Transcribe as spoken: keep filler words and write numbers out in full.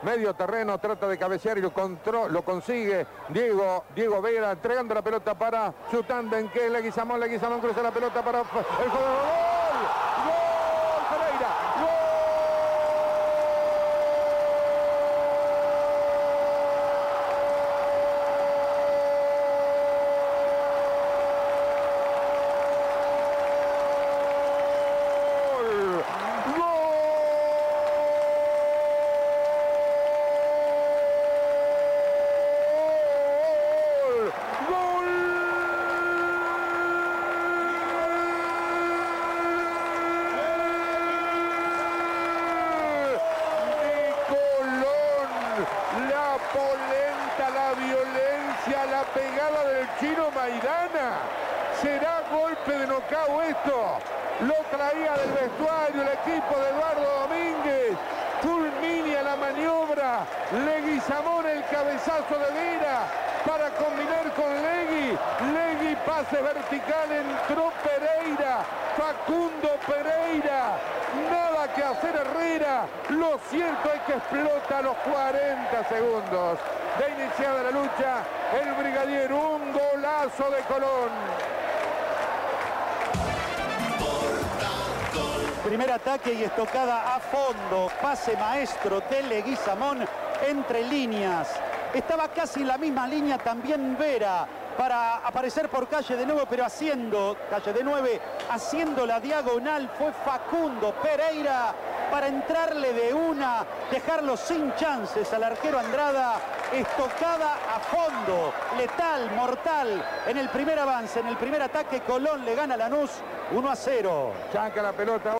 medio terreno, trata de cabecear y lo, control, lo consigue Diego, Diego Vera, entregando la pelota para su tándem, que es Leguizamón. Leguizamón cruza la pelota para el jugador. ¡Gol! ¡Gol! Pereira. ¡Gol! La polenta, la violencia, la pegada del Chino Maidana. ¿Será golpe de nocaut esto? Lo traía del vestuario el equipo de Eduardo Domínguez. Fulminia la maniobra. Leguizamón el cabezazo de Vera para combinar con Legui. Legui, pase vertical, entró Pereira. Facundo Pereira. Nada que hacer Herrera. Lo cierto es que explota a los cuarenta segundos de iniciada la lucha el Brigadier. Un golazo de Colón. Primer ataque y estocada a fondo. Pase maestro de Leguizamón entre líneas. Estaba casi en la misma línea también Vera para aparecer por Calle de nuevo, pero haciendo, Calle de nueve, haciendo la diagonal fue Facundo Pereira para entrarle de una, dejarlo sin chances al arquero Andrada. Estocada a fondo, letal, mortal, en el primer avance, en el primer ataque. Colón le gana a Lanús uno a cero. Chanca la pelota.